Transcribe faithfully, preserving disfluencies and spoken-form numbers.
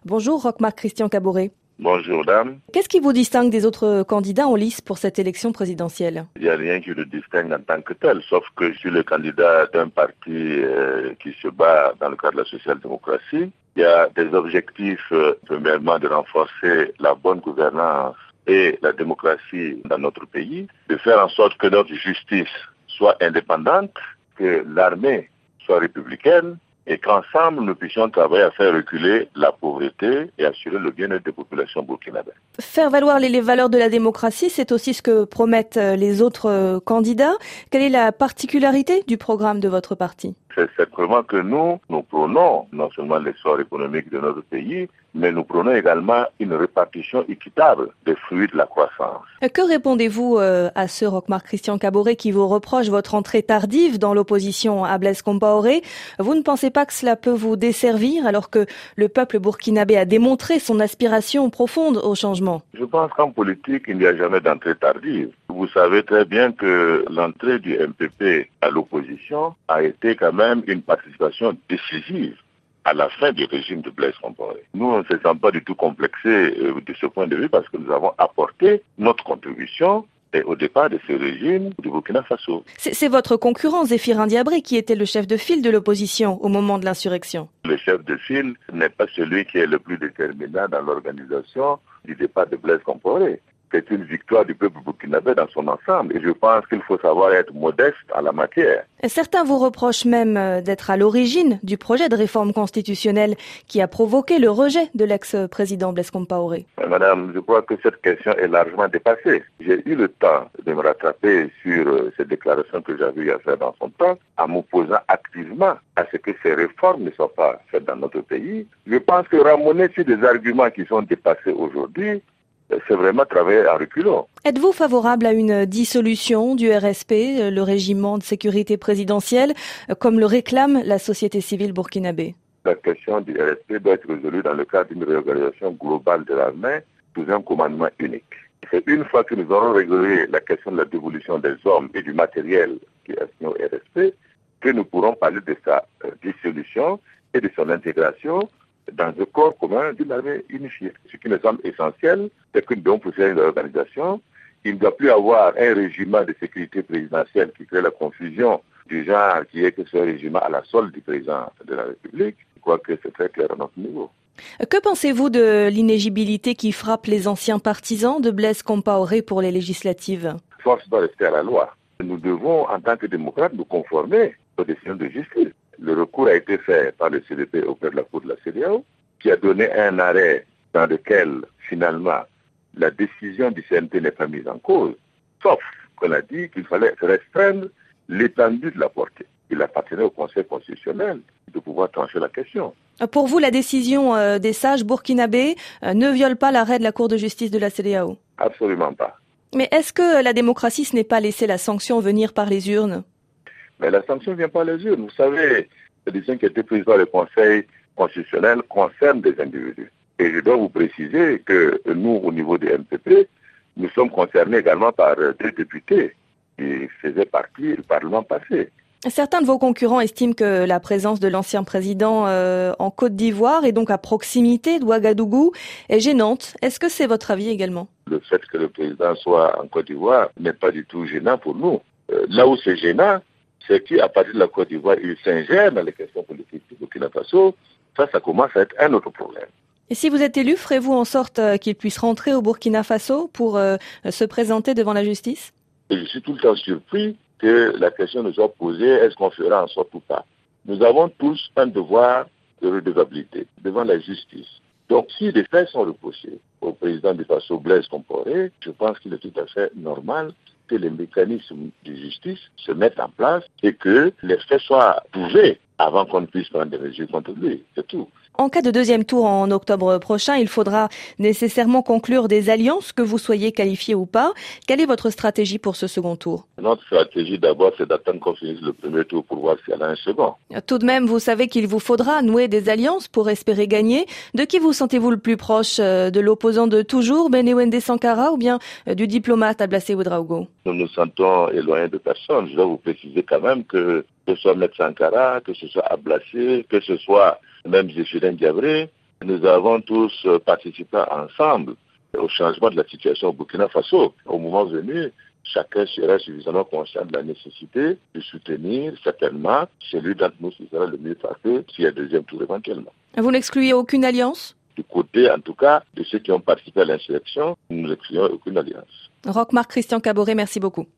Bonjour Roch-Marc Christian Kaboré. Bonjour dame. Qu'est-ce qui vous distingue des autres candidats en lice pour cette élection présidentielle? Il n'y a rien qui le distingue en tant que tel, sauf que je suis le candidat d'un parti euh, qui se bat dans le cadre de la social-démocratie. Il y a des objectifs, euh, premièrement, de renforcer la bonne gouvernance et la démocratie dans notre pays, de faire en sorte que notre justice soit indépendante, que l'armée soit républicaine, et qu'ensemble, nous puissions travailler à faire reculer la pauvreté et assurer le bien-être des populations burkinabées. Faire valoir les, les valeurs de la démocratie, c'est aussi ce que promettent les autres candidats. Quelle est la particularité du programme de votre parti? C'est simplement que nous, nous prônons non seulement l'essor économique de notre pays, mais nous prônons également une répartition équitable des fruits de la croissance. Que répondez-vous à ce Roch-Marc Christian Kaboré qui vous reproche votre entrée tardive dans l'opposition à Blaise Compaoré? Vous ne pensez pas que cela peut vous desservir alors que le peuple burkinabé a démontré son aspiration profonde au changement? Je pense qu'en politique, il n'y a jamais d'entrée tardive. Vous savez très bien que l'entrée du M P P à l'opposition a été quand même une participation décisive à la fin du régime de Blaise Compaoré. Nous, on ne se sent pas du tout complexés euh, de ce point de vue parce que nous avons apporté notre contribution et au départ de ce régime du Burkina Faso. C'est, c'est votre concurrent Zéphirin Diabré qui était le chef de file de l'opposition au moment de l'insurrection. Le chef de file n'est pas celui qui est le plus déterminant dans l'organisation du départ de Blaise Compaoré. C'est une victoire du peuple burkinabé dans son ensemble et je pense qu'il faut savoir être modeste en la matière. Certains vous reprochent même d'être à l'origine du projet de réforme constitutionnelle qui a provoqué le rejet de l'ex-président Blaise Compaoré. Madame, je crois que cette question est largement dépassée. J'ai eu le temps de me rattraper sur ces déclarations que j'avais eu à faire dans son temps en m'opposant activement à ce que ces réformes ne soient pas faites dans notre pays. Je pense que ramener sur des arguments qui sont dépassés aujourd'hui, c'est vraiment travailler en reculant. Êtes-vous favorable à une dissolution du R S P, le régiment de sécurité présidentielle, comme le réclame la société civile burkinabé? La question du R S P doit être résolue dans le cadre d'une réorganisation globale de l'armée sous un commandement unique. C'est une fois que nous aurons réglé la question de la dévolution des hommes et du matériel qui est assigné au R S P que nous pourrons parler de sa dissolution et de son intégration dans un corps commun d'une armée unifiée. Ce qui me semble essentiel, c'est que nous devons procéder à une organisation. Il ne doit plus avoir un régiment de sécurité présidentielle qui crée la confusion du genre qui est que ce régiment à la solde du président de la République. Je crois que c'est très clair à notre niveau. Que pensez-vous de l'inéligibilité qui frappe les anciens partisans de Blaise Compaoré pour les législatives? Force doit rester à la loi. Nous devons, en tant que démocrates, nous conformer aux décisions de justice. Le recours a été fait par le C D P auprès de la Cour de la C E D E A O, qui a donné un arrêt dans lequel, finalement, la décision du C N P n'est pas mise en cause, sauf qu'on a dit qu'il fallait restreindre l'étendue de la portée. Il appartenait au Conseil constitutionnel de pouvoir trancher la question. Pour vous, la décision des sages burkinabés ne viole pas l'arrêt de la Cour de justice de la C E D E A O? Absolument pas. Mais est-ce que la démocratie, ce n'est pas laisser la sanction venir par les urnes? Mais la sanction ne vient pas les urnes. Vous savez, les décisions qui étaient prises par le Conseil constitutionnel concernent des individus. Et je dois vous préciser que nous, au niveau du M P P, nous sommes concernés également par deux députés qui faisaient partie du Parlement passé. Certains de vos concurrents estiment que la présence de l'ancien président euh, en Côte d'Ivoire et donc à proximité de Ouagadougou est gênante. Est-ce que c'est votre avis également? Le fait que le président soit en Côte d'Ivoire n'est pas du tout gênant pour nous. Euh, là où c'est gênant, c'est qu'à partir de la Côte d'Ivoire, il s'ingère dans les questions politiques du Burkina Faso. Ça, ça commence à être un autre problème. Et si vous êtes élu, ferez-vous en sorte qu'il puisse rentrer au Burkina Faso pour euh, se présenter devant la justice? Et je suis tout le temps surpris que la question nous soit posée, est-ce qu'on fera en sorte ou pas? Nous avons tous un devoir de redevabilité devant la justice. Donc, si les faits sont reprochés au président du Faso, Blaise Compaoré, je pense qu'il est tout à fait normal que les mécanismes de justice se mettent en place et que les faits soient prouvés avant qu'on ne puisse prendre des mesures contre lui. C'est tout. En cas de deuxième tour en octobre prochain, il faudra nécessairement conclure des alliances, que vous soyez qualifié ou pas. Quelle est votre stratégie pour ce second tour? Notre stratégie d'abord, c'est d'attendre qu'on finisse le premier tour pour voir s'il y en a un second. Tout de même, vous savez qu'il vous faudra nouer des alliances pour espérer gagner. De qui vous sentez-vous le plus proche? De l'opposant de toujours, Benewende Sankara, ou bien du diplomate Ablassé Ouedraogo? Nous nous sentons éloignés de personne. Je dois vous préciser quand même que que ce soit M. Sankara, que ce soit Ablassé, que ce soit même Zéphirin Diabré, Nous avons tous participé ensemble au changement de la situation au Burkina Faso. Au moment venu, chacun sera suffisamment conscient de la nécessité de soutenir certainement celui d'entre nous qui sera le mieux placé s'il y a un deuxième tour éventuellement. Vous n'excluez aucune alliance ? Du côté, en tout cas, de ceux qui ont participé à l'insurrection, nous n'excluons aucune alliance. Roch Marc Christian Caboret, merci beaucoup.